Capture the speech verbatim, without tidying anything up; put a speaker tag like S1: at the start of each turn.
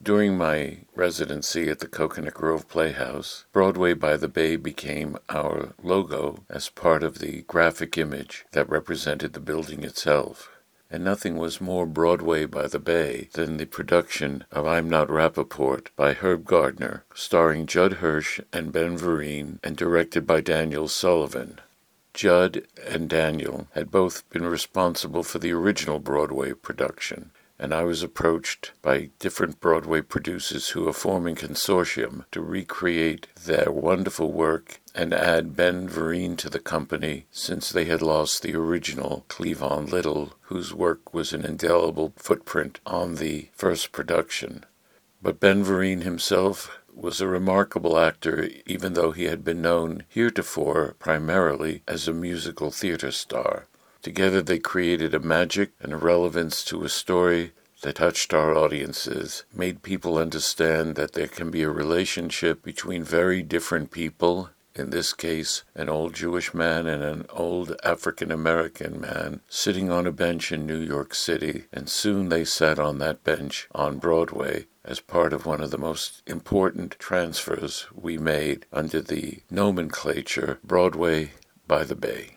S1: During my residency at the Coconut Grove Playhouse, Broadway by the Bay became our logo as part of the graphic image that represented the building itself. And nothing was more Broadway by the Bay than the production of I'm Not Rappaport by Herb Gardner, starring Judd Hirsch and Ben Vereen, and directed by Daniel Sullivan. Judd and Daniel had both been responsible for the original Broadway production, and I was approached by different Broadway producers who are forming consortium to recreate their wonderful work and add Ben Vereen to the company, since they had lost the original Cleavon Little, whose work was an indelible footprint on the first production. But Ben Vereen himself was a remarkable actor, even though he had been known heretofore primarily as a musical theater star. Together they created a magic and a relevance to a story that touched our audiences, made people understand that there can be a relationship between very different people, in this case an old Jewish man and an old African-American man, sitting on a bench in New York City, and soon they sat on that bench on Broadway as part of one of the most important transfers we made under the nomenclature Broadway by the Bay.